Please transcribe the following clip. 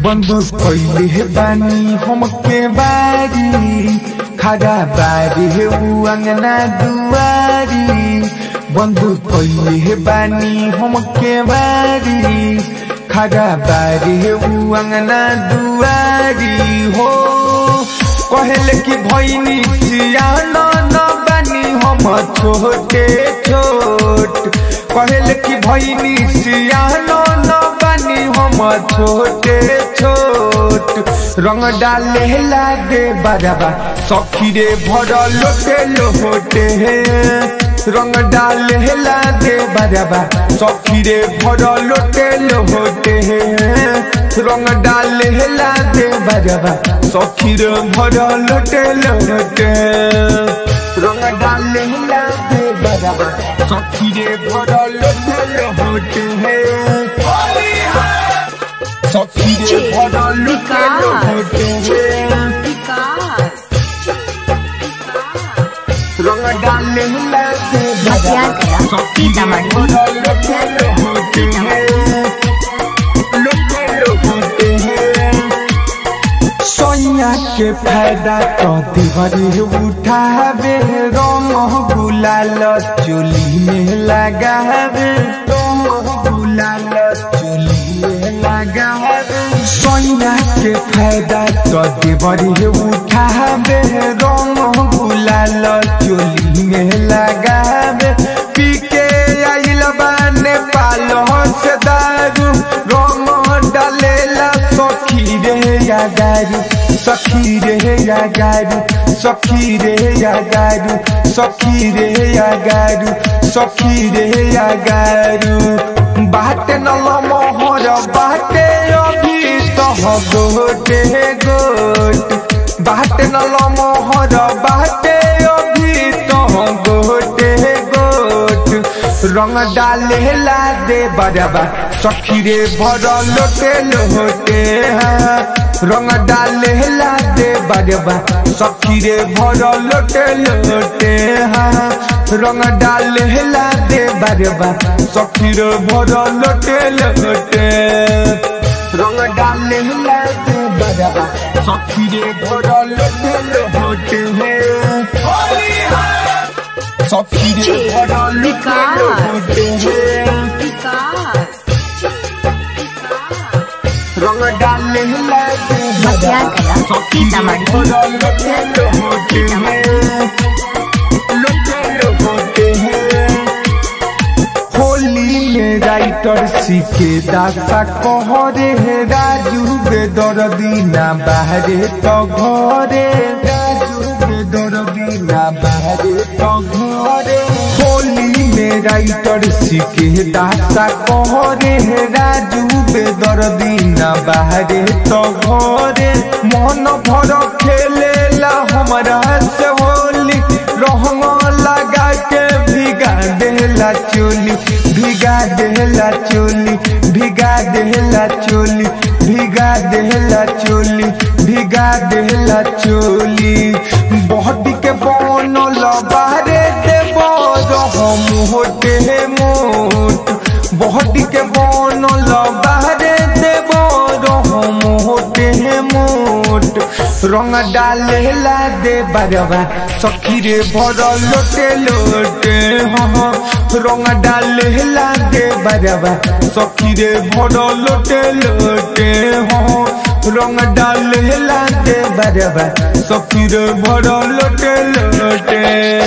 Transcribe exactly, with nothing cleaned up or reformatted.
बंदूक कइले बानी हमके बारी खड़ा बारी हे उ अंगना दुआरी। बंदूक कइले बानी हमके बारी खड़ा बारी हे उ अंगना दुआरी हो। कहले कि भइनी सियाना न बानी हम छोटे छोट। कहले कि भइनी सियाना न बानी हम छोटे छोट। रंग डाले लागे बराबा सखी रे भर लोटे लोटे। रंग डाले लागे बराबा सखी रे भर लोटे लोटे। रंग डाले लागे बराबा सखी रे भर लोटे लोटे। रंग डाले लागे बराबा सखी रे भर लोटे लोटे। सखी रे भर लोटे लोटे। रंग डाले लागे बराबा सखी रे भर लोटे लोटे लोटे लोटे। सोनिया के फायदा तो दीवारी उठावे रंग गुलाल चोली में लगावे। रंग गुलाल चोली में लगावे। सोनिया के फायदा तो दीवारी उठावे रंग गुलाल चोली में लगावे। पी के आइल बा नेपाल से दारू रंग डालेला सखी रे या गारू। सखी रे या गारू सखी रे या गारू सखी रे या गारू सखी रे या गारू। बाटे नल मोहर बाटे अभी तह गोटे गोट। बाटे नल मोहर बाटे अभी तह गोटे गोट। रंग डाले ला दे बराबा सखी रे भर लोटे लोटे। रंग डाले ला दे बराबा सखी रे भर लोटे लोटे। रंग डाले ला दे बराबा सखी रे भर लोटे लोटे। रंग डाले ला दे बराबा सखी रे भर लोटे लोटे। सखी रे भर लोटे लोटे। रंग डाले लागे बराबा सखी रे भर लोटे लोटे लोटे लोटे। होली में राइटर सीखे दासा कहरे राजू बेदर्दी ना बाहरे तो घरे। राजू बेदर्दी ना बाहरे तो घरे। होली में राइटर सीखे दासा कहरे राजू बेदर्दी ना बाहरे तो घरे। मन भर खेलेला हमरा से होली रंग लगा के भिगा देला चोली। भिगा देला चोली भिगा देला चोली भिगा देला चोली भिगा देला चोली। बॉडी के बनल बाहरे देव हम होटे मोट। बॉडी के बनल बाहरे देव हम होटे मोट। रंग डाले ला दे बराबा सखी रे भर लोटे लोटे। रंग डाले ला दे बराबा सखी रे भर लोटे लोटे। रंग डाले ला दे बराबा सखी रे भर लोटे लोटे।